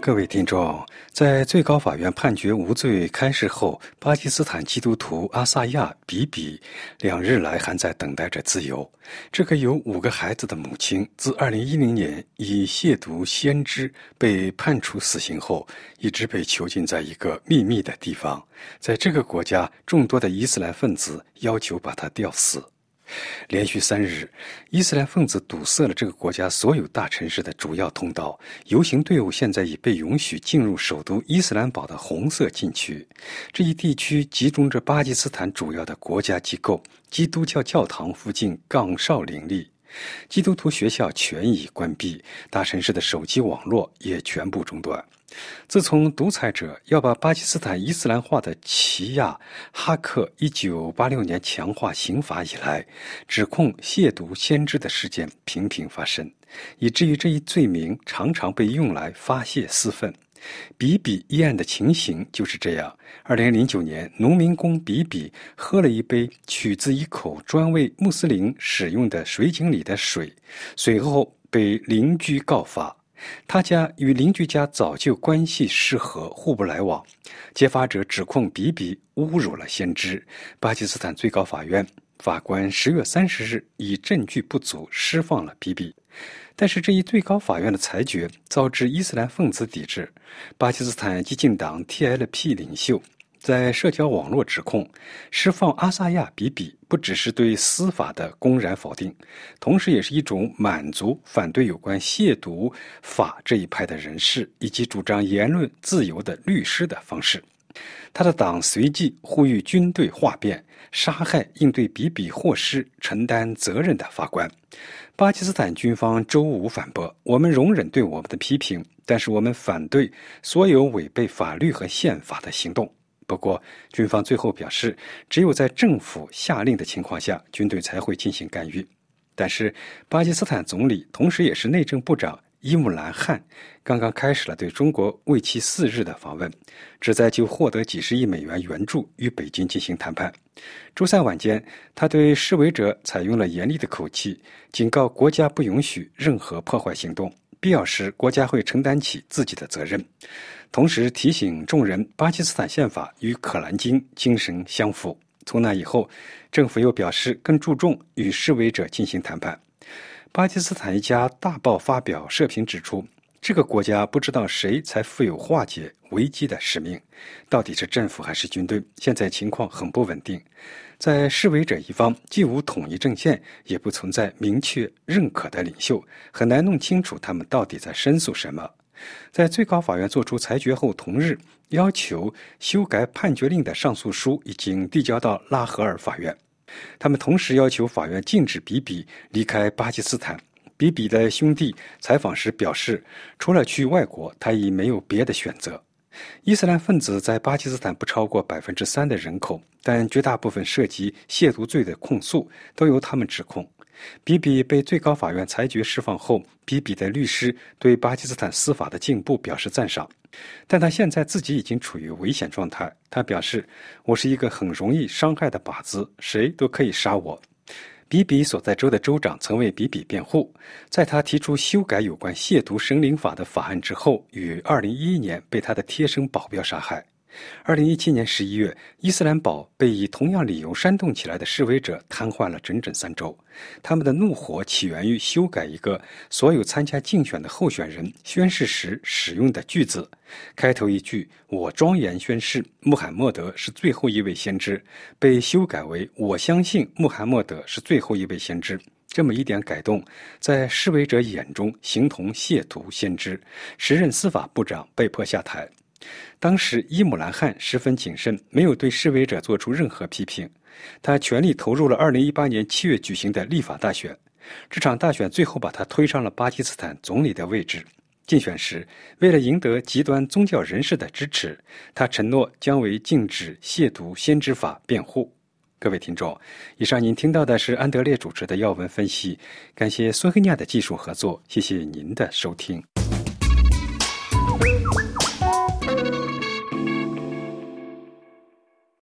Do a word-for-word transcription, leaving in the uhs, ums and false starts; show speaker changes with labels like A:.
A: 各位听众，在最高法院判决无罪开释后，巴基斯坦基督徒阿萨亚·比比两日来还在等待着自由。这个有五个孩子的母亲，自二零一零年以亵渎先知被判处死刑后，一直被囚禁在一个秘密的地方。在这个国家，众多的伊斯兰分子要求把他吊死。连续三日，伊斯兰分子堵塞了这个国家所有大城市的主要通道，游行队伍现在已被允许进入首都伊斯兰堡的红色禁区。这一地区集中着巴基斯坦主要的国家机构，基督教教堂附近岗哨林立，基督徒学校全已关闭，大城市的手机网络也全部中断。自从独裁者要把巴基斯坦伊斯兰化的齐亚哈克一九八六年强化刑法以来，指控亵渎先知的事件频频发生，以至于这一罪名常常被用来发泄私愤。比比议案的情形就是这样。二零零九年，农民工比比喝了一杯取自一口专为穆斯林使用的水井里的水，随后被邻居告发。他家与邻居家早就关系失和，互不来往。揭发者指控比比侮辱了先知。巴基斯坦最高法院法官十月三十日以证据不足释放了比比。但是这一最高法院的裁决遭致伊斯兰分子抵制。巴基斯坦激进党 T L P 领袖在社交网络指控，释放阿萨亚·比比不只是对司法的公然否定，同时也是一种满足反对有关亵渎法这一派的人士以及主张言论自由的律师的方式。他的党随即呼吁军队哗变，杀害应对比比获释承担责任的法官。巴基斯坦军方周五反驳，我们容忍对我们的批评，但是我们反对所有违背法律和宪法的行动。不过，军方最后表示，只有在政府下令的情况下，军队才会进行干预。但是，巴基斯坦总理同时也是内政部长伊姆兰汗刚刚开始了对中国为期四日的访问，旨在就获得几十亿美元援助与北京进行谈判。周三晚间，他对示威者采用了严厉的口气，警告国家不允许任何破坏行动，必要时国家会承担起自己的责任。同时提醒众人，巴基斯坦宪法与可兰经精神相符。从那以后，政府又表示更注重与示威者进行谈判。巴基斯坦一家大报发表社评指出，这个国家不知道谁才负有化解危机的使命，到底是政府还是军队？现在情况很不稳定。在示威者一方，既无统一阵线，也不存在明确认可的领袖，很难弄清楚他们到底在申诉什么。在最高法院作出裁决后同日，要求修改判决令的上诉书已经递交到拉合尔法院。他们同时要求法院禁止比比离开巴基斯坦。比比的兄弟采访时表示，除了去外国，他已没有别的选择。伊斯兰分子在巴基斯坦不超过百分之三的人口，但绝大部分涉及亵渎罪的控诉都由他们指控。比比被最高法院裁决释放后，比比的律师对巴基斯坦司法的进步表示赞赏，但他现在自己已经处于危险状态。他表示，我是一个很容易伤害的靶子，谁都可以杀我。比比所在州的州长曾为比比辩护，在他提出修改有关亵渎神灵法的法案之后，于二零一一年被他的贴身保镖杀害。二零一七年十一月，伊斯兰堡被以同样理由煽动起来的示威者瘫痪了整整三周。他们的怒火起源于修改一个所有参加竞选的候选人宣誓时使用的句子，开头一句“我庄严宣誓穆罕默德是最后一位先知”被修改为“我相信穆罕默德是最后一位先知”。这么一点改动，在示威者眼中形同亵渎先知，时任司法部长被迫下台。当时伊姆兰汗十分谨慎，没有对示威者做出任何批评。他全力投入了二零一八年七月举行的立法大选，这场大选最后把他推上了巴基斯坦总理的位置。竞选时，为了赢得极端宗教人士的支持，他承诺将为禁止亵渎先知法辩护。各位听众，以上您听到的是安德烈主持的要闻分析，感谢孙黑亚的技术合作，谢谢您的收听。